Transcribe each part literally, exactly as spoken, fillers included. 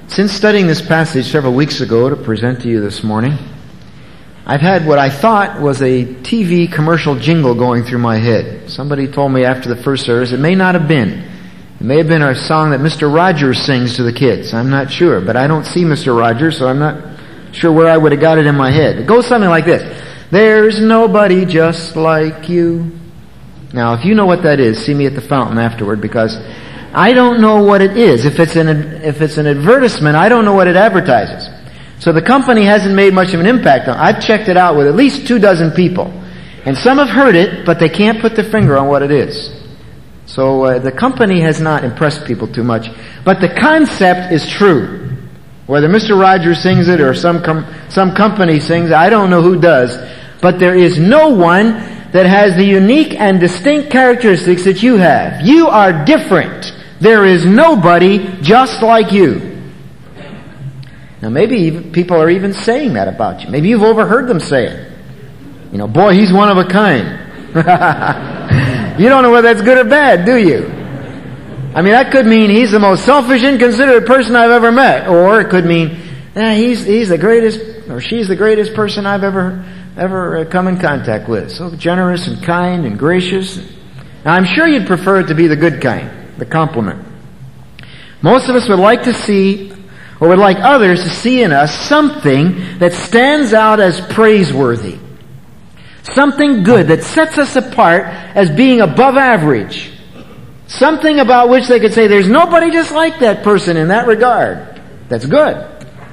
Since studying this passage several weeks ago to present to you this morning, I've had what I thought was a T V commercial jingle going through my head. Somebody told me after the first service, it may not have been. It may have been a song that Mister Rogers sings to the kids. I'm not sure, but I don't see Mister Rogers, so I'm not sure where I would have got it in my head. It goes something like this. There's nobody just like you. Now, if you know what that is, see me at the fountain afterward, because I don't know what it is. If it's an if it's an advertisement, I don't know what it advertises. So the company hasn't made much of an impact on it. I've checked it out with at least two dozen people. And some have heard it, but they can't put their finger on what it is. So uh, the company has not impressed people too much. But the concept is true. Whether Mister Rogers sings it or some com- some company sings it, I don't know who does. But there is no one that has the unique and distinct characteristics that you have. You are different. There is nobody just like you. Now maybe even, people are even saying that about you. Maybe you've overheard them say it. You know, boy, he's one of a kind. You don't know whether that's good or bad, do you? I mean, that could mean he's the most selfish, inconsiderate person I've ever met. Or it could mean, eh, he's, he's the greatest, or she's the greatest person I've ever, ever come in contact with. So generous and kind and gracious. Now I'm sure you'd prefer it to be the good kind. The compliment. Most of us would like to see, or would like others to see in us something that stands out as praiseworthy. Something good that sets us apart as being above average. Something about which they could say, there's nobody just like that person in that regard. That's good.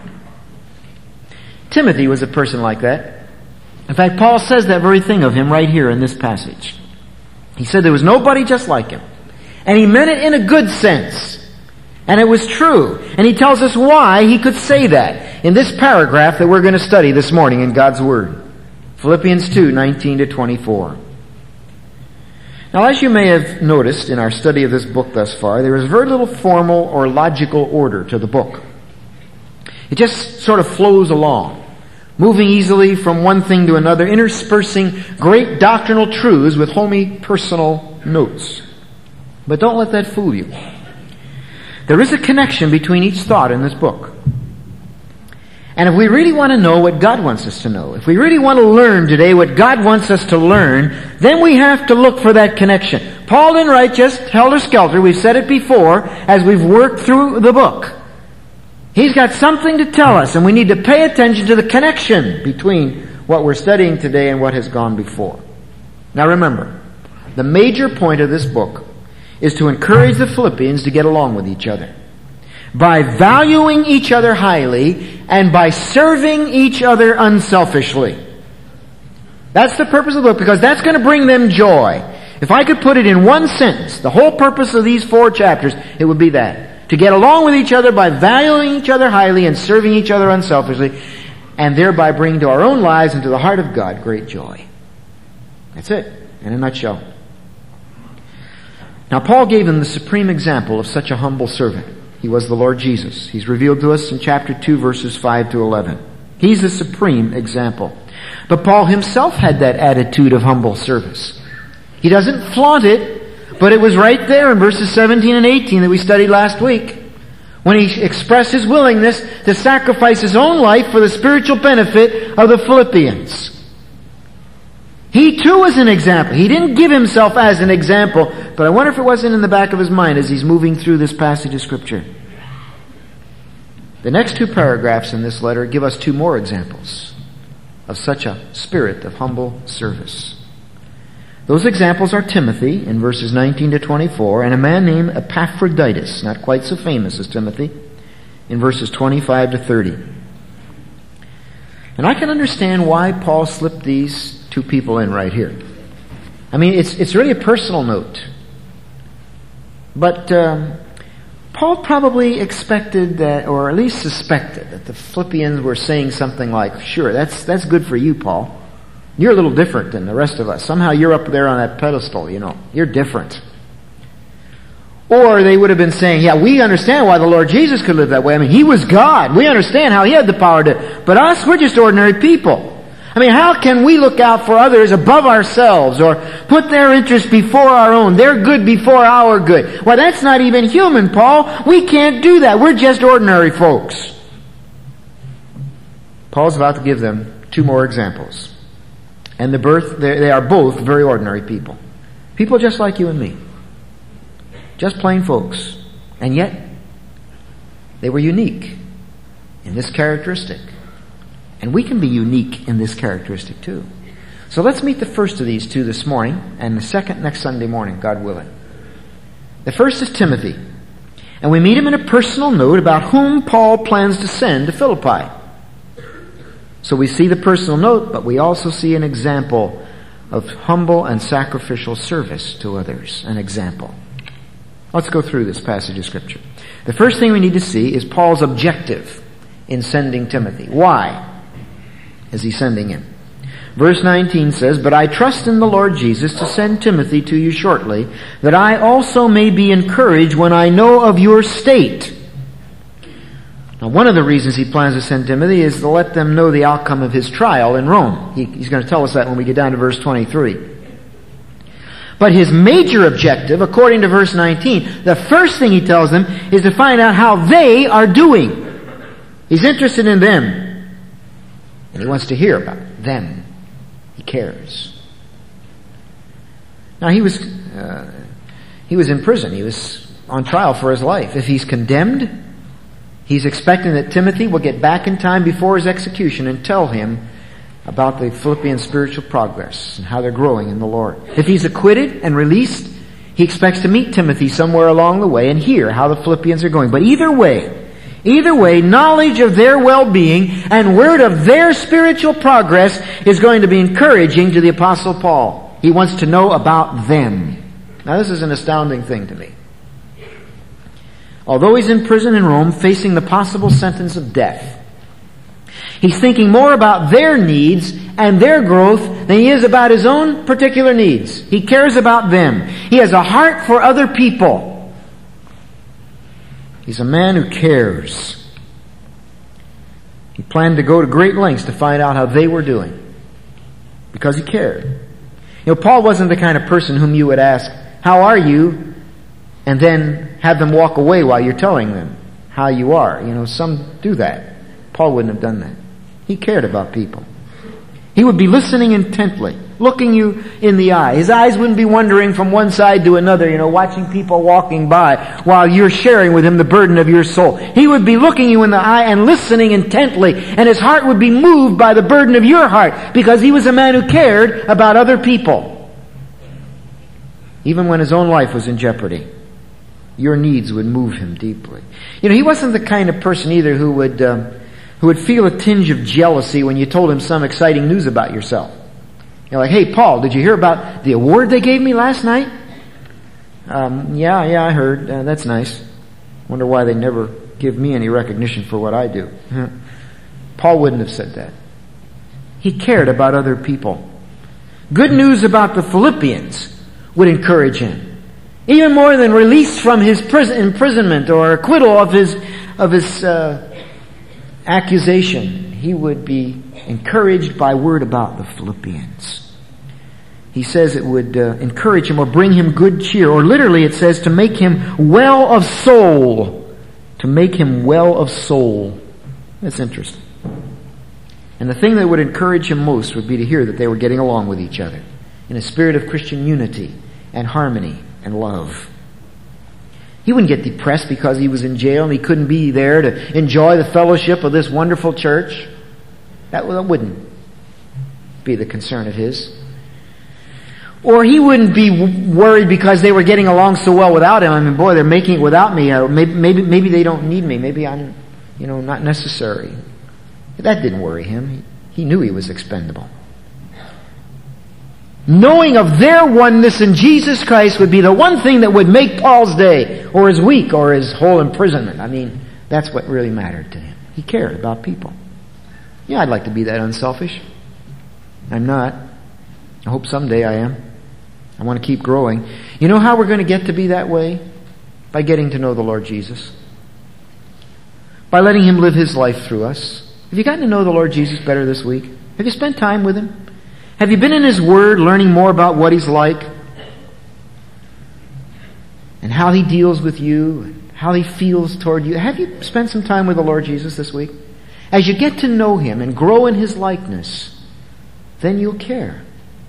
Timothy was a person like that. In fact, Paul says that very thing of him right here in this passage. He said there was nobody just like him. And he meant it in a good sense. And it was true. And he tells us why he could say that in this paragraph that we're going to study this morning in God's Word. Philippians two, nineteen to twenty-four. Now, as you may have noticed in our study of this book thus far, there is very little formal or logical order to the book. It just sort of flows along, moving easily from one thing to another, interspersing great doctrinal truths with homey personal notes. But don't let that fool you. There is a connection between each thought in this book. And if we really want to know what God wants us to know, if we really want to learn today what God wants us to learn, then we have to look for that connection. Paul didn't write just helter-skelter. We've said it before as we've worked through the book. He's got something to tell us, and we need to pay attention to the connection between what we're studying today and what has gone before. Now remember, the major point of this book is to encourage the Philippians to get along with each other by valuing each other highly and by serving each other unselfishly. That's the purpose of the book, because that's going to bring them joy. If I could put it in one sentence, the whole purpose of these four chapters, it would be that. To get along with each other by valuing each other highly and serving each other unselfishly, and thereby bring to our own lives and to the heart of God great joy. That's it, in a nutshell. Now, Paul gave them the supreme example of such a humble servant. He was the Lord Jesus. He's revealed to us in chapter two, verses five to eleven. He's the supreme example. But Paul himself had that attitude of humble service. He doesn't flaunt it, but it was right there in verses seventeen and eighteen that we studied last week, when he expressed his willingness to sacrifice his own life for the spiritual benefit of the Philippians. He too was an example. He didn't give himself as an example, but I wonder if it wasn't in the back of his mind as he's moving through this passage of Scripture. The next two paragraphs in this letter give us two more examples of such a spirit of humble service. Those examples are Timothy in verses nineteen to twenty-four, and a man named Epaphroditus, not quite so famous as Timothy, in verses twenty-five to thirty. And I can understand why Paul slipped these two people in right here. I mean, it's it's really a personal note. But um, Paul probably expected that, or at least suspected, that the Philippians were saying something like, sure, that's that's good for you, Paul. You're a little different than the rest of us. Somehow you're up there on that pedestal, you know. You're different. Or they would have been saying, yeah, we understand why the Lord Jesus could live that way. I mean, He was God. We understand how He had the power to... But us, we're just ordinary people. I mean, how can we look out for others above ourselves or put their interests before our own, their good before our good? Well, that's not even human, Paul. We can't do that. We're just ordinary folks. Paul's about to give them two more examples. And the birth, they are both very ordinary people. People just like you and me. Just plain folks. And yet, they were unique in this characteristic. And we can be unique in this characteristic too. So let's meet the first of these two this morning, and the second next Sunday morning, God willing. The first is Timothy. And we meet him in a personal note about whom Paul plans to send to Philippi. So we see the personal note, but we also see an example of humble and sacrificial service to others. An example. Let's go through this passage of Scripture. The first thing we need to see is Paul's objective in sending Timothy. Why is he sending him? Verse nineteen says, "But I trust in the Lord Jesus to send Timothy to you shortly, that I also may be encouraged when I know of your state." Now, one of the reasons he plans to send Timothy is to let them know the outcome of his trial in Rome. He, he's going to tell us that when we get down to verse twenty-three. But his major objective, according to verse nineteen, the first thing he tells them is to find out how they are doing. He's interested in them. And he wants to hear about them. He cares. Now, he was, uh, he was in prison. He was on trial for his life. If he's condemned, he's expecting that Timothy will get back in time before his execution and tell him about the Philippian spiritual progress and how they're growing in the Lord. If he's acquitted and released, he expects to meet Timothy somewhere along the way and hear how the Philippians are going. But either way, either way, knowledge of their well-being and word of their spiritual progress is going to be encouraging to the Apostle Paul. He wants to know about them. Now, this is an astounding thing to me. Although he's in prison in Rome, facing the possible sentence of death, he's thinking more about their needs and their growth than he is about his own particular needs. He cares about them. He has a heart for other people. He's a man who cares. He planned to go to great lengths to find out how they were doing because he cared. You know, Paul wasn't the kind of person whom you would ask, "How are you?" and then have them walk away while you're telling them how you are. You know, some do that. Paul wouldn't have done that. He cared about people. He would be listening intently, looking you in the eye. His eyes wouldn't be wandering from one side to another, you know, watching people walking by while you're sharing with him the burden of your soul. He would be looking you in the eye and listening intently, and his heart would be moved by the burden of your heart because he was a man who cared about other people. Even when his own life was in jeopardy, your needs would move him deeply. You know, he wasn't the kind of person either who would um, who would feel a tinge of jealousy when you told him some exciting news about yourself. You're like, "Hey, Paul, did you hear about the award they gave me last night?" Um, yeah, yeah, I heard. Uh, that's nice. Wonder why they never give me any recognition for what I do. Paul wouldn't have said that. He cared about other people. Good news about the Philippians would encourage him. Even more than release from his prison, imprisonment or acquittal of his, of his uh, accusation, he would be encouraged by word about the Philippians. He says it would uh, encourage him or bring him good cheer, or literally it says to make him well of soul. To make him well of soul. That's interesting. And the thing that would encourage him most would be to hear that they were getting along with each other in a spirit of Christian unity and harmony and love. He wouldn't get depressed because he was in jail and he couldn't be there to enjoy the fellowship of this wonderful church. That wouldn't be the concern of his. Or he wouldn't be worried because they were getting along so well without him. I mean, boy, they're making it without me. Or maybe, maybe, maybe they don't need me. Maybe I'm, you know, not necessary. That didn't worry him. He knew he was expendable. Knowing of their oneness in Jesus Christ would be the one thing that would make Paul's day, or his week, or his whole imprisonment. I mean, that's what really mattered to him. He cared about people. Yeah, I'd like to be that unselfish. I'm not. I hope someday I am. I want to keep growing. You know how we're going to get to be that way? By getting to know the Lord Jesus. By letting Him live His life through us. Have you gotten to know the Lord Jesus better this week? Have you spent time with him? Have you been in his Word learning more about what he's like? And how he deals with you, and how he feels toward you? Have you spent some time with the Lord Jesus this week? As you get to know him and grow in his likeness, then you'll care.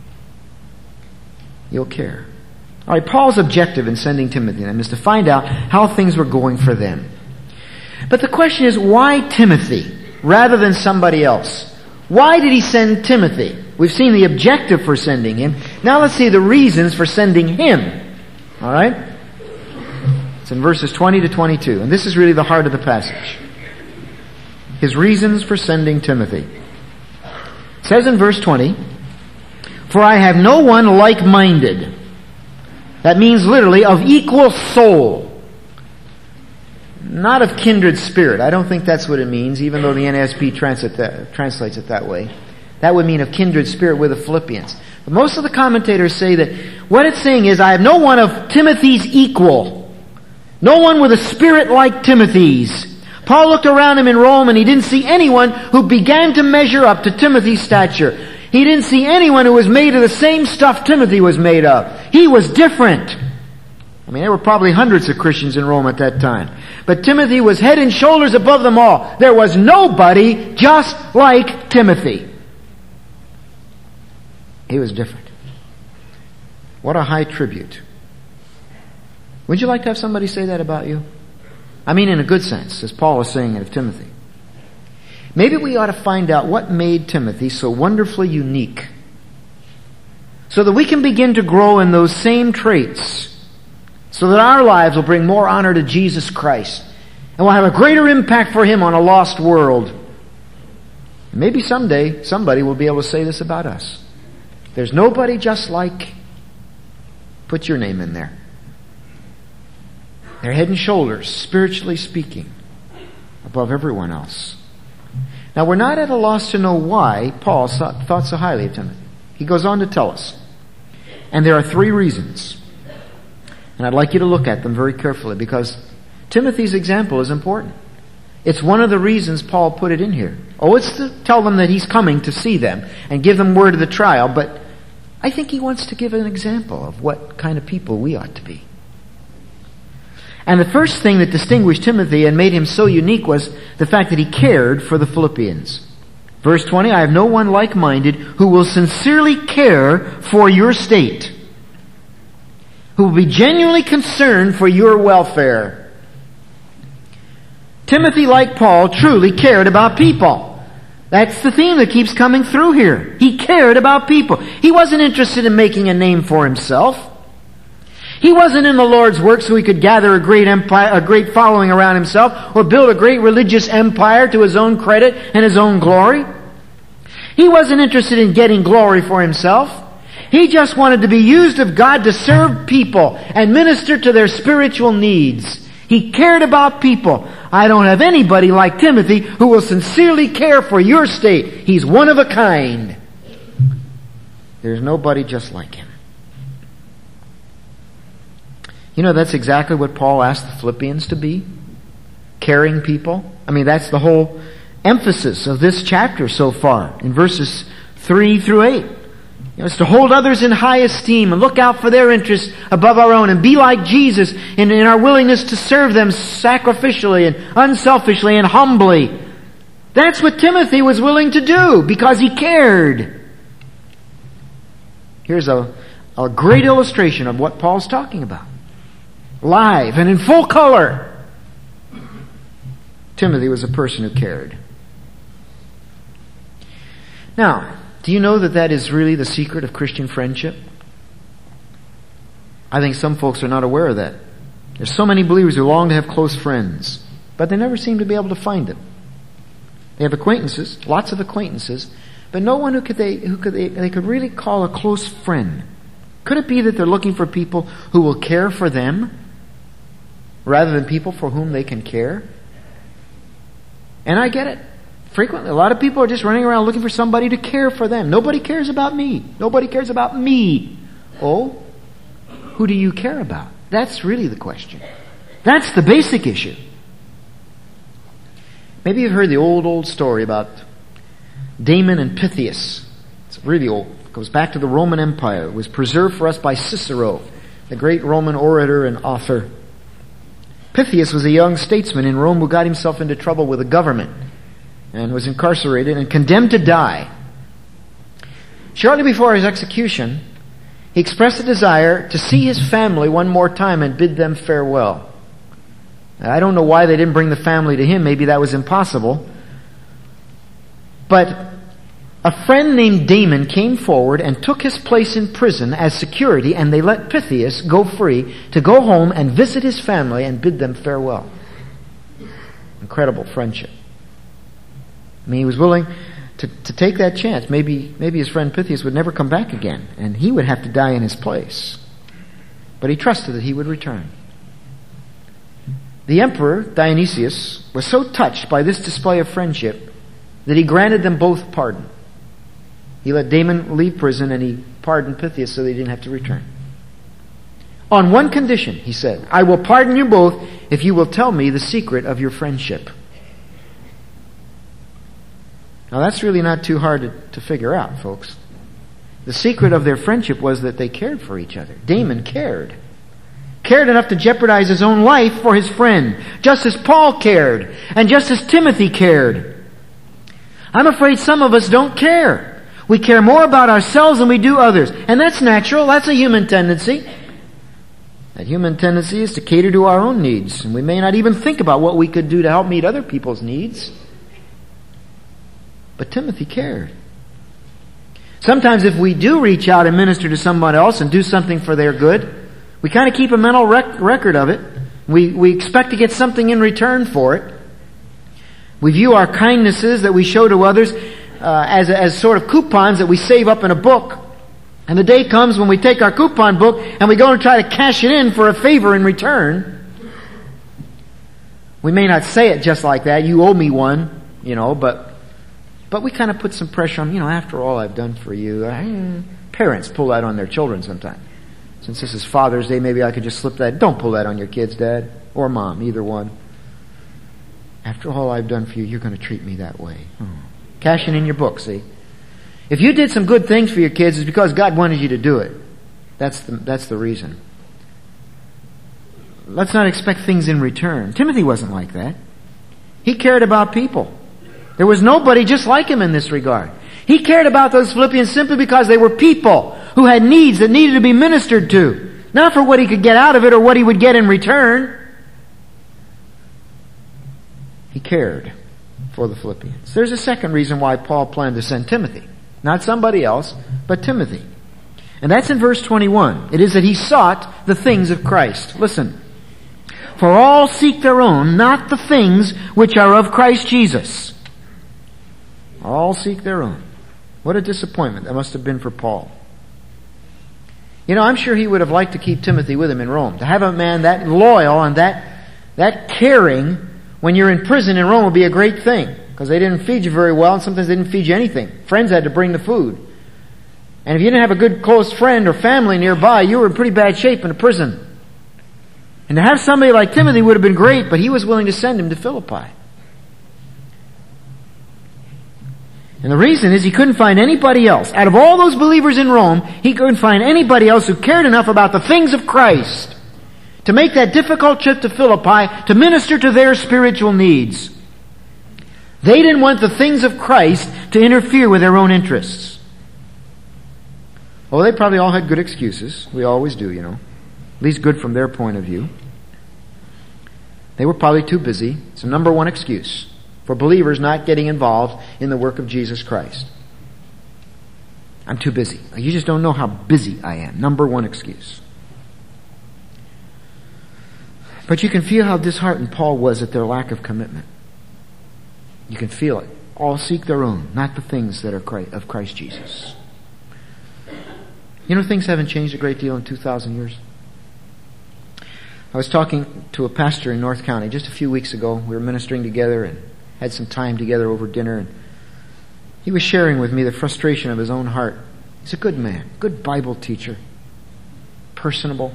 You'll care. All right, Paul's objective in sending Timothy to them is to find out how things were going for them. But the question is, why Timothy rather than somebody else? Why did he send Timothy? We've seen the objective for sending him. Now let's see the reasons for sending him. All right? It's in verses twenty to twenty-two. And this is really the heart of the passage. His reasons for sending Timothy. It says in verse twenty, "For I have no one like-minded." That means literally of equal soul. Not of kindred spirit. I don't think that's what it means, even though the N A S B translate that, translates it that way. That would mean of kindred spirit with the Philippians. But most of the commentators say that what it's saying is, I have no one of Timothy's equal. No one with a spirit like Timothy's. Paul looked around him in Rome and he didn't see anyone who began to measure up to Timothy's stature. He didn't see anyone who was made of the same stuff Timothy was made of. He was different. I mean, there were probably hundreds of Christians in Rome at that time. But Timothy was head and shoulders above them all. There was nobody just like Timothy. He was different. What a high tribute. Would you like to have somebody say that about you? I mean in a good sense, as Paul is saying it of Timothy. Maybe we ought to find out what made Timothy so wonderfully unique, so that we can begin to grow in those same traits, so that our lives will bring more honor to Jesus Christ, and will have a greater impact for Him on a lost world. And maybe someday somebody will be able to say this about us. There's nobody just like, put your name in there. They're head and shoulders, spiritually speaking, above everyone else. Now, we're not at a loss to know why Paul thought so highly of Timothy. He goes on to tell us. And there are three reasons. And I'd like you to look at them very carefully, because Timothy's example is important. It's one of the reasons Paul put it in here. Oh, it's to tell them that he's coming to see them and give them word of the trial, but I think he wants to give an example of what kind of people we ought to be. And the first thing that distinguished Timothy and made him so unique was the fact that he cared for the Philippians. Verse twenty, I have no one like-minded who will sincerely care for your state, who will be genuinely concerned for your welfare. Timothy, like Paul, truly cared about people. That's the theme that keeps coming through here. He cared about people. He wasn't interested in making a name for himself. He wasn't in the Lord's work so he could gather a great empire, a great following around himself, or build a great religious empire to his own credit and his own glory. He wasn't interested in getting glory for himself. He just wanted to be used of God to serve people and minister to their spiritual needs. He cared about people. I don't have anybody like Timothy who will sincerely care for your state. He's one of a kind. There's nobody just like him. You know, that's exactly what Paul asked the Philippians to be. Caring people. I mean, that's the whole emphasis of this chapter so far, in verses three through eight. You know, it's to hold others in high esteem and look out for their interests above our own and be like Jesus in, in our willingness to serve them sacrificially and unselfishly and humbly. That's what Timothy was willing to do because he cared. Here's a, a great illustration of what Paul's talking about. Live and in full color. Timothy was a person who cared. Now, do you know that that is really the secret of Christian friendship? I think some folks are not aware of that. There's so many believers who long to have close friends, but they never seem to be able to find them. They have acquaintances, lots of acquaintances, but no one who could they who could they, they could really call a close friend. Could it be that they're looking for people who will care for them rather than people for whom they can care? And I get it. Frequently, a lot of people are just running around looking for somebody to care for them. Nobody cares about me. Nobody cares about me. Oh, who do you care about? That's really the question. That's the basic issue. Maybe you've heard the old, old story about Damon and Pythias. It's really old. It goes back to the Roman Empire. It was preserved for us by Cicero, the great Roman orator and author. Pythias was a young statesman in Rome who got himself into trouble with the government and was incarcerated and condemned to die. Shortly before his execution, he expressed a desire to see his family one more time and bid them farewell. Now, I don't know why they didn't bring the family to him. Maybe that was impossible. But a friend named Damon came forward and took his place in prison as security, and they let Pythias go free to go home and visit his family and bid them farewell. Incredible friendship. I mean, he was willing to, to take that chance. Maybe, maybe his friend Pythias would never come back again, and he would have to die in his place. But he trusted that he would return. The emperor, Dionysius, was so touched by this display of friendship that he granted them both pardon. He let Damon leave prison and he pardoned Pythias so they didn't have to return. On one condition, he said, I will pardon you both if you will tell me the secret of your friendship. Now that's really not too hard to, to figure out, folks. The secret of their friendship was that they cared for each other. Damon cared. Cared enough to jeopardize his own life for his friend, just as Paul cared, and just as Timothy cared. I'm afraid some of us don't care. We care more about ourselves than we do others. And that's natural. That's a human tendency. That human tendency is to cater to our own needs. And we may not even think about what we could do to help meet other people's needs. But Timothy cared. Sometimes if we do reach out and minister to someone else and do something for their good, we kind of keep a mental rec- record of it. We, we expect to get something in return for it. We view our kindnesses that we show to others uh, as, as sort of coupons that we save up in a book. And the day comes when we take our coupon book and we go and try to cash it in for a favor in return. We may not say it just like that, you owe me one, you know, but but we kind of put some pressure on, you know, after all I've done for you. I, parents pull that on their children sometimes. Since this is Father's Day, maybe I could just slip that. Don't pull that on your kids, Dad, or Mom, either one. After all I've done for you, you're going to treat me that way. Oh. Cashing in your book, see? If you did some good things for your kids, it's because God wanted you to do it. That's the, that's the reason. Let's not expect things in return. Timothy wasn't like that. He cared about people. There was nobody just like him in this regard. He cared about those Philippians simply because they were people who had needs that needed to be ministered to. Not for what he could get out of it or what he would get in return. He cared for the Philippians. There's a second reason why Paul planned to send Timothy. Not somebody else, but Timothy. And that's in verse twenty-one. It is that he sought the things of Christ. Listen. For all seek their own, not the things which are of Christ Jesus. All seek their own. What a disappointment that must have been for Paul. You know, I'm sure he would have liked to keep Timothy with him in Rome. To have a man that loyal and that, that caring when you're in prison in Rome would be a great thing. Because they didn't feed you very well, and sometimes they didn't feed you anything. Friends had to bring the food. And if you didn't have a good close friend or family nearby, you were in pretty bad shape in a prison. And to have somebody like Timothy would have been great, but he was willing to send him to Philippi. And the reason is he couldn't find anybody else. Out of all those believers in Rome, he couldn't find anybody else who cared enough about the things of Christ to make that difficult trip to Philippi to minister to their spiritual needs. They didn't want the things of Christ to interfere with their own interests. Oh, they probably all had good excuses. We always do, you know. At least good from their point of view. They were probably too busy. It's the number one excuse for believers not getting involved in the work of Jesus Christ. I'm too busy. You just don't know how busy I am. Number one excuse. But you can feel how disheartened Paul was at their lack of commitment. You can feel it. All seek their own, not the things that are of Christ Jesus. You know, things haven't changed a great deal in two thousand years. I was talking to a pastor in North County just a few weeks ago. We were ministering together and had some time together over dinner. And he was sharing with me the frustration of his own heart. He's a good man, good Bible teacher, personable.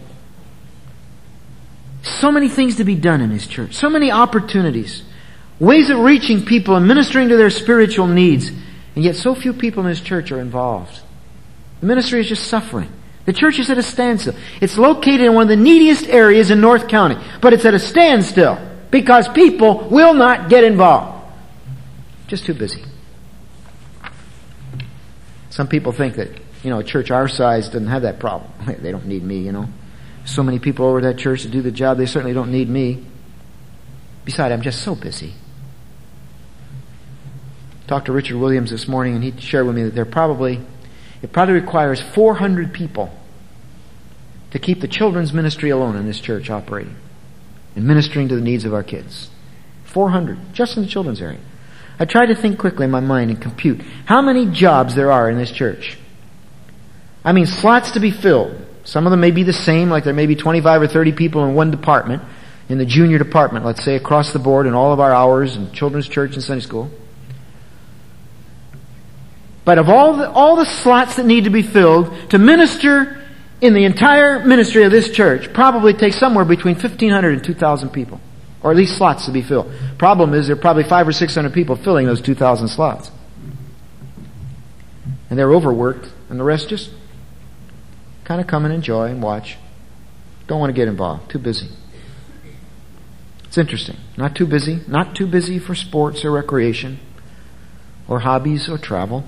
So many things to be done in his church. So many opportunities. Ways of reaching people and ministering to their spiritual needs. And yet so few people in His church are involved. The ministry is just suffering. The church is at a standstill. It's located in one of the neediest areas in North County, but it's at a standstill because people will not get involved. Just too busy. Some people think that, you know, a church our size doesn't have that problem. They don't need me, you know. So many people over at that church to do the job, they certainly don't need me. Besides, I'm just so busy. Talked to Richard Williams this morning, and he shared with me that there probably, it probably requires four hundred people to keep the children's ministry alone in this church operating and ministering to the needs of our kids. four hundred, just in the children's area. I tried to think quickly in my mind and compute how many jobs there are in this church. I mean, slots to be filled. Some of them may be the same, like there may be twenty-five or thirty people in one department, in the junior department, let's say, across the board in all of our hours in children's church and Sunday school. But of all the, all the slots that need to be filled to minister in the entire ministry of this church, probably takes somewhere between fifteen hundred and two thousand people. Or at least slots to be filled. Problem is, there are probably five or six hundred people filling those two thousand slots. And they're overworked, and the rest just kind of come and enjoy and watch. Don't want to get involved. Too busy. It's interesting. Not too busy. Not too busy for sports or recreation or hobbies or travel.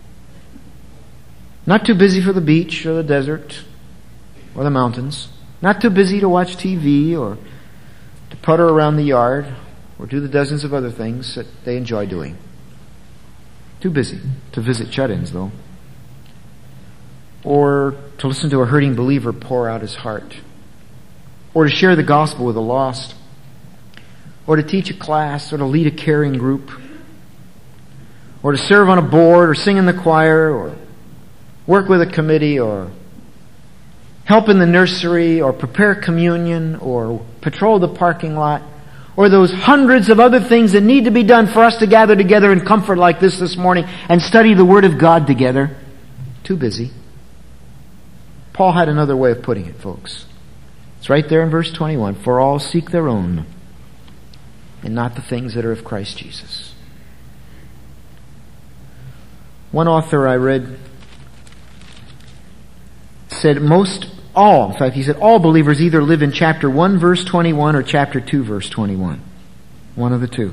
Not too busy for the beach or the desert or the mountains. Not too busy to watch T V or to putter around the yard or do the dozens of other things that they enjoy doing. Too busy to visit shut-ins, though. Or to listen to a hurting believer pour out his heart. Or to share the gospel with the lost. Or to teach a class, or to lead a caring group. Or to serve on a board, or sing in the choir, or work with a committee, or help in the nursery, or prepare communion, or patrol the parking lot, or those hundreds of other things that need to be done for us to gather together in comfort like this this morning and study the Word of God together. Too busy. Paul had another way of putting it, folks. It's right there in verse twenty-one. For all seek their own, and not the things that are of Christ Jesus. One author I read said most all, in fact he said all believers either live in chapter one verse twenty-one or chapter two verse twenty-one. One of the two.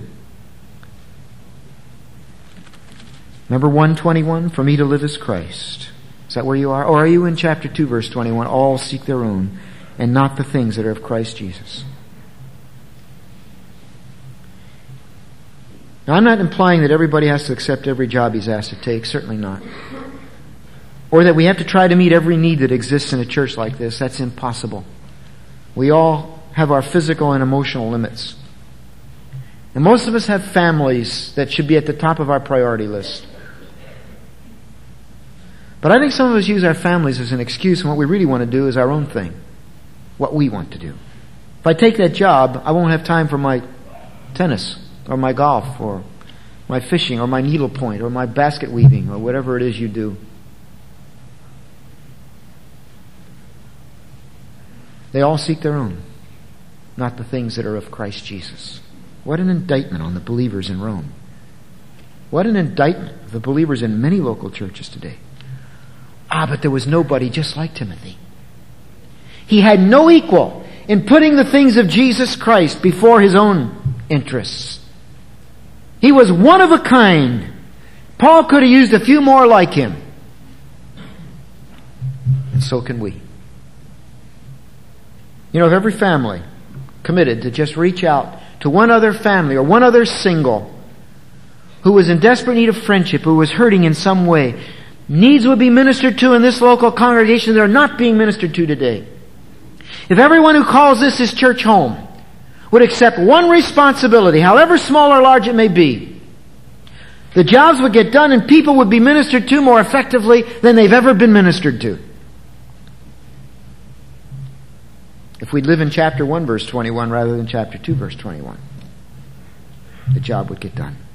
Remember one twenty-one? For me to live is Christ. Is that where you are? Or are you in chapter two verse twenty-one? All seek their own and not the things that are of Christ Jesus. Now I'm not implying that everybody has to accept every job he's asked to take. Certainly not. Or that we have to try to meet every need that exists in a church like this. That's impossible. We all have our physical and emotional limits. And most of us have families that should be at the top of our priority list. But I think some of us use our families as an excuse, and what we really want to do is our own thing. What we want to do. If I take that job, I won't have time for my tennis, or my golf, or my fishing, or my needlepoint, or my basket weaving, or whatever it is you do. They all seek their own, not the things that are of Christ Jesus. What an indictment on the believers in Rome. What an indictment of the believers in many local churches today. Ah, but there was nobody just like Timothy. He had no equal in putting the things of Jesus Christ before his own interests. He was one of a kind. Paul could have used a few more like him. And so can we. You know, if every family committed to just reach out to one other family or one other single who was in desperate need of friendship, who was hurting in some way, needs would be ministered to in this local congregation that are not being ministered to today. If everyone who calls this his church home would accept one responsibility, however small or large it may be, the jobs would get done and people would be ministered to more effectively than they've ever been ministered to. If we'd live in chapter one verse twenty-one rather than chapter two verse twenty-one, the job would get done.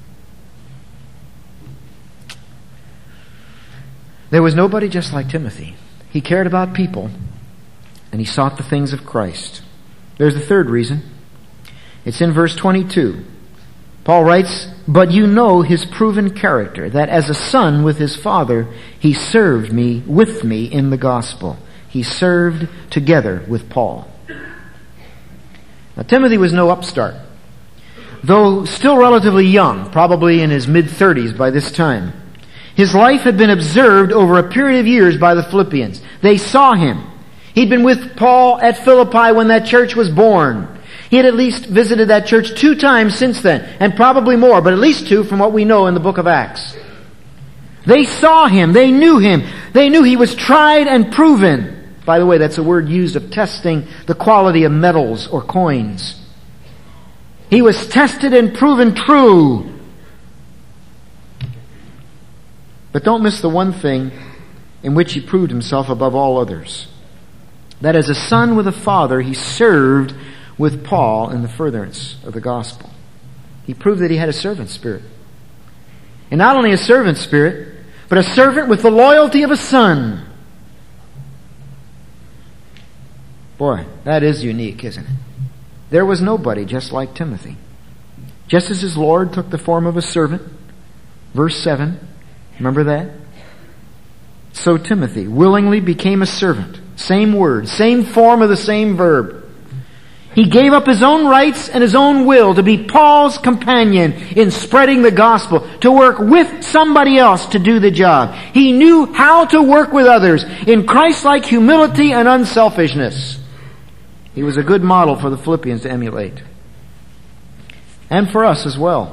There was nobody just like Timothy. He cared about people and he sought the things of Christ. There's the third reason. It's in verse twenty-two. Paul writes, "But you know his proven character, that as a son with his father, he served me with me in the gospel." He served together with Paul. Now, Timothy was no upstart. Though still relatively young, probably in his mid-thirties by this time, his life had been observed over a period of years by the Philippians. They saw him. He'd been with Paul at Philippi when that church was born. He had at least visited that church two times since then, and probably more, but at least two from what we know in the book of Acts. They saw him. They knew him. They knew he was tried and proven. By the way, that's a word used of testing the quality of metals or coins. He was tested and proven true. But don't miss the one thing in which he proved himself above all others. That as a son with a father, he served with Paul in the furtherance of the gospel. He proved that he had a servant spirit. And not only a servant spirit, but a servant with the loyalty of a son. Boy, that is unique, isn't it? There was nobody just like Timothy. Just as his Lord took the form of a servant, verse seven, remember that? So Timothy willingly became a servant. Same word, same form of the same verb. He gave up his own rights and his own will to be Paul's companion in spreading the gospel, to work with somebody else to do the job. He knew how to work with others in Christ-like humility and unselfishness. He was a good model for the Philippians to emulate. And for us as well.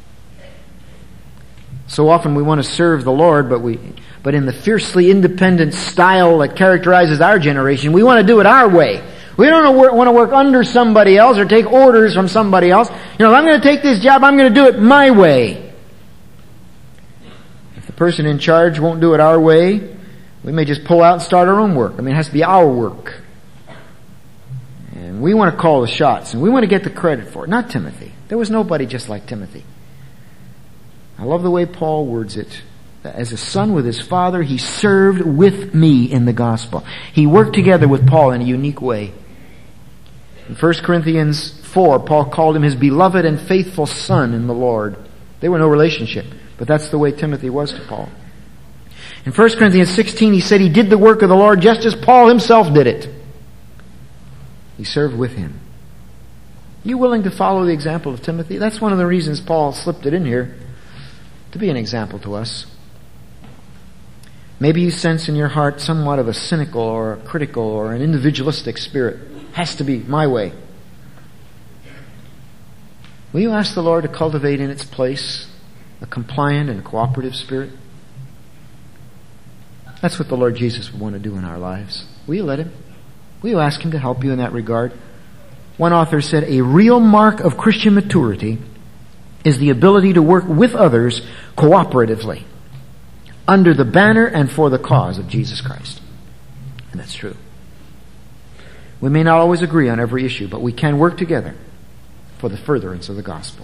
So often we want to serve the Lord, but we, but in the fiercely independent style that characterizes our generation, we want to do it our way. We don't want to work under somebody else or take orders from somebody else. You know, if I'm going to take this job, I'm going to do it my way. If the person in charge won't do it our way, we may just pull out and start our own work. I mean, it has to be our work. And we want to call the shots, and we want to get the credit for it. Not Timothy. There was nobody just like Timothy. I love the way Paul words it. As a son with his father, he served with me in the gospel. He worked together with Paul in a unique way. In First Corinthians four, Paul called him his beloved and faithful son in the Lord. They were no relationship, but that's the way Timothy was to Paul. In First Corinthians sixteen, he said he did the work of the Lord just as Paul himself did it. He served with him. You willing to follow the example of Timothy? That's one of the reasons Paul slipped it in here, to be an example to us. Maybe you sense in your heart somewhat of a cynical or a critical or an individualistic spirit. Has to be my way. Will you ask the Lord to cultivate in its place a compliant and cooperative spirit? That's what the Lord Jesus would want to do in our lives. Will you let Him? Will you ask Him to help you in that regard? One author said, a real mark of Christian maturity is the ability to work with others cooperatively under the banner and for the cause of Jesus Christ. And that's true. We may not always agree on every issue, but we can work together for the furtherance of the gospel.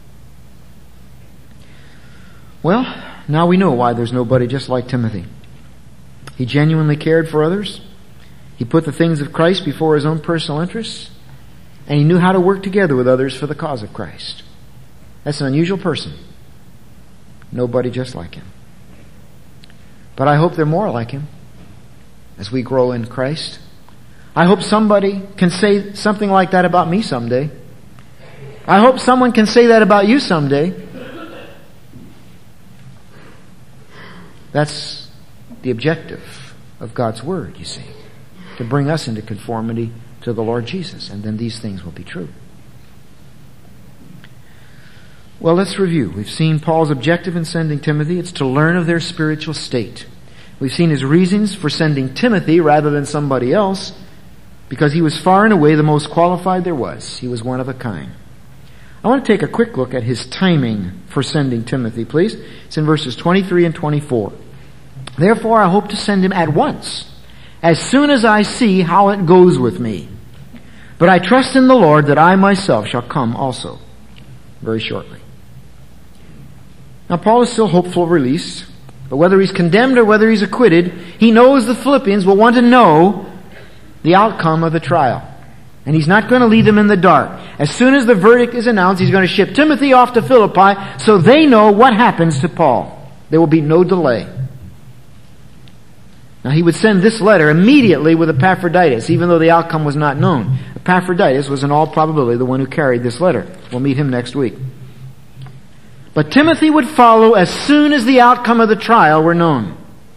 Well, now we know why there's nobody just like Timothy. He genuinely cared for others. He put the things of Christ before his own personal interests. And he knew how to work together with others for the cause of Christ. That's an unusual person. Nobody just like him. But I hope they're more like him as we grow in Christ. I hope somebody can say something like that about me someday. I hope someone can say that about you someday. That's the objective of God's Word, you see. To bring us into conformity to the Lord Jesus. And then these things will be true. Well, let's review. We've seen Paul's objective in sending Timothy. It's to learn of their spiritual state. We've seen his reasons for sending Timothy rather than somebody else, because he was far and away the most qualified there was. He was one of a kind. I want to take a quick look at his timing for sending Timothy, please. It's in verses twenty-three and twenty-four. Therefore, I hope to send him at once, as soon as I see how it goes with me. But I trust in the Lord that I myself shall come also very shortly. Now, Paul is still hopeful of release, but whether he's condemned or whether he's acquitted, he knows the Philippians will want to know the outcome of the trial. And he's not going to leave them in the dark. As soon as the verdict is announced, he's going to ship Timothy off to Philippi so they know what happens to Paul. There will be no delay. Now he would send this letter immediately with Epaphroditus, even though the outcome was not known. Epaphroditus was in all probability the one who carried this letter. We'll meet him next week. But Timothy would follow as soon as the outcome of the trial were known.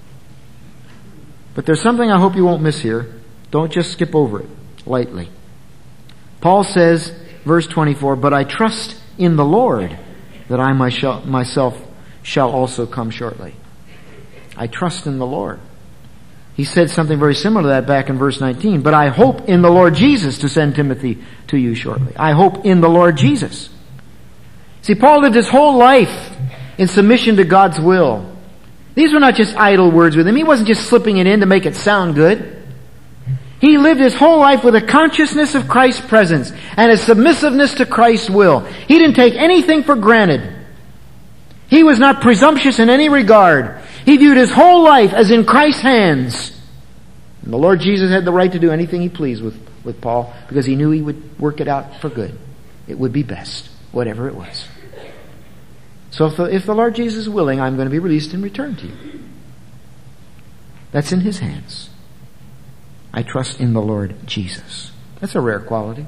But there's something I hope you won't miss here. Don't just skip over it lightly. Paul says, verse twenty-four, "But I trust in the Lord that I myself shall also come shortly." I trust in the Lord. He said something very similar to that back in verse nineteen. "But I hope in the Lord Jesus to send Timothy to you shortly." I hope in the Lord Jesus. See, Paul lived his whole life in submission to God's will. These were not just idle words with him. He wasn't just slipping it in to make it sound good. He lived his whole life with a consciousness of Christ's presence and a submissiveness to Christ's will. He didn't take anything for granted. He was not presumptuous in any regard. He viewed his whole life as in Christ's hands. And the Lord Jesus had the right to do anything he pleased with, with Paul because he knew he would work it out for good. It would be best, whatever it was. So if the, if the Lord Jesus is willing, I'm going to be released and returned to you. That's in his hands. I trust in the Lord Jesus. That's a rare quality.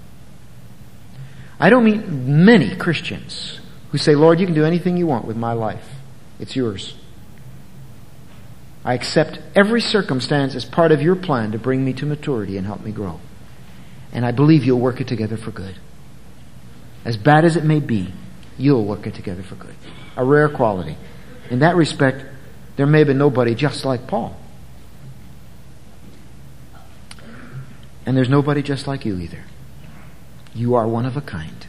I don't meet many Christians who say, "Lord, you can do anything you want with my life. It's yours. I accept every circumstance as part of your plan to bring me to maturity and help me grow. And I believe you'll work it together for good. As bad as it may be, you'll work it together for good." A rare quality. In that respect, there may have been nobody just like Paul. And there's nobody just like you either. You are one of a kind.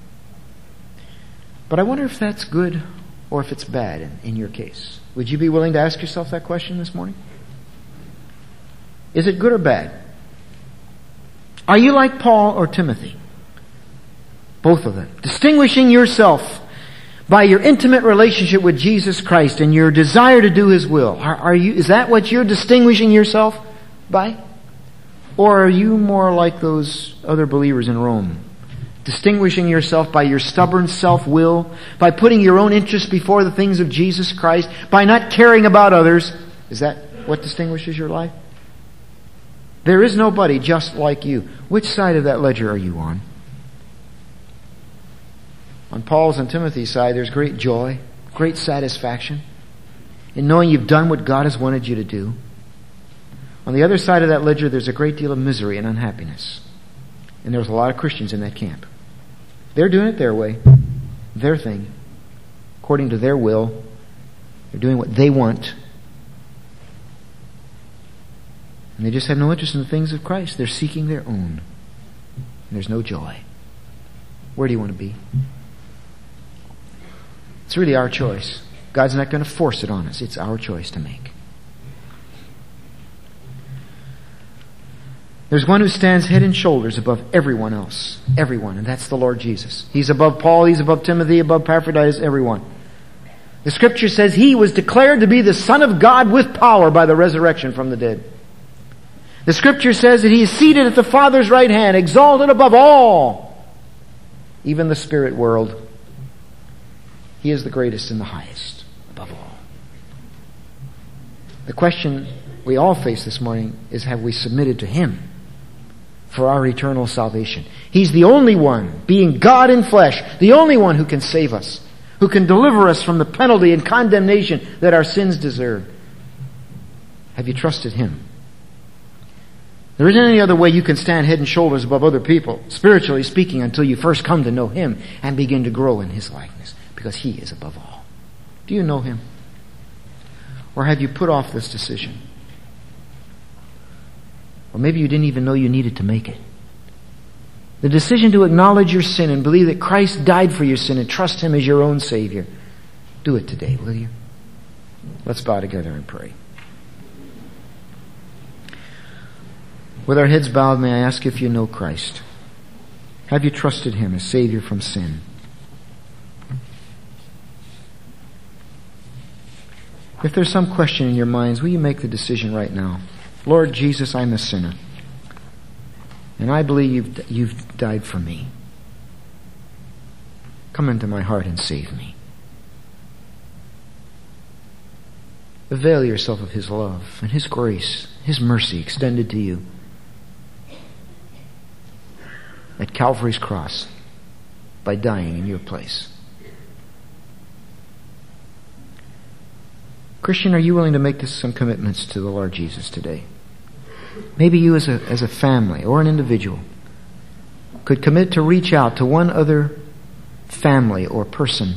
But I wonder if that's good or if it's bad in, in your case. Would you be willing to ask yourself that question this morning? Is it good or bad? Are you like Paul or Timothy? Both of them. Distinguishing yourself by your intimate relationship with Jesus Christ and your desire to do His will. Are, are you, is that what you're distinguishing yourself by? Or are you more like those other believers in Rome? Distinguishing yourself by your stubborn self-will, by putting your own interests before the things of Jesus Christ, by not caring about others. Is that what distinguishes your life? There is nobody just like you. Which side of that ledger are you on? On Paul's and Timothy's side, there's great joy, great satisfaction in knowing you've done what God has wanted you to do. On the other side of that ledger, there's a great deal of misery and unhappiness. And there's a lot of Christians in that camp. They're doing it their way, their thing, according to their will. They're doing what they want. And they just have no interest in the things of Christ. They're seeking their own. And there's no joy. Where do you want to be? It's really our choice. God's not going to force it on us. It's our choice to make. There's one who stands head and shoulders above everyone else. Everyone. And that's the Lord Jesus. He's above Paul. He's above Timothy. Above Epaphroditus. Everyone. The Scripture says He was declared to be the Son of God with power by the resurrection from the dead. The Scripture says that He is seated at the Father's right hand, exalted above all, even the spirit world. He is the greatest and the highest above all. The question we all face this morning is, have we submitted to Him for our eternal salvation? He's the only one, being God in flesh, the only one who can save us, who can deliver us from the penalty and condemnation that our sins deserve. Have you trusted Him? There isn't any other way you can stand head and shoulders above other people, spiritually speaking, until you first come to know Him and begin to grow in His likeness, because He is above all. Do you know Him? Or have you put off this decision? Or maybe you didn't even know you needed to make it. The decision to acknowledge your sin and believe that Christ died for your sin and trust Him as your own Savior. Do it today, will you? Let's bow together and pray. With our heads bowed, may I ask if you know Christ? Have you trusted Him as Savior from sin? If there's some question in your minds, will you make the decision right now? Lord Jesus, I'm a sinner. And I believe you've, you've died for me. Come into my heart and save me. Avail yourself of His love and His grace, His mercy extended to you at Calvary's cross by dying in your place. Christian, are you willing to make this, some commitments to the Lord Jesus today? Maybe you as a, as a family or an individual could commit to reach out to one other family or person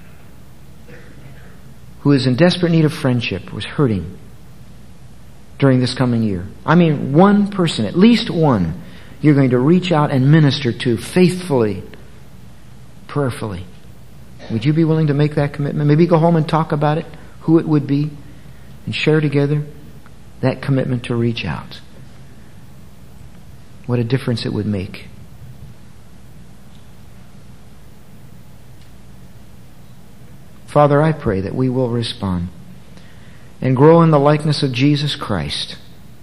who is in desperate need of friendship, was hurting during this coming year. I mean, one person, at least one, you're going to reach out and minister to faithfully, prayerfully. Would you be willing to make that commitment? Maybe go home and talk about it, who it would be, and share together that commitment to reach out. What a difference it would make. Father, I pray that we will respond and grow in the likeness of Jesus Christ.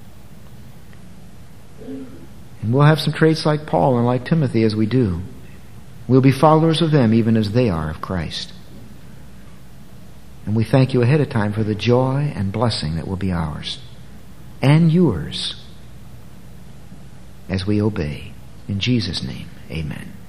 And we'll have some traits like Paul and like Timothy as we do. We'll be followers of them even as they are of Christ. And we thank you ahead of time for the joy and blessing that will be ours and yours as we obey. In Jesus' name, amen.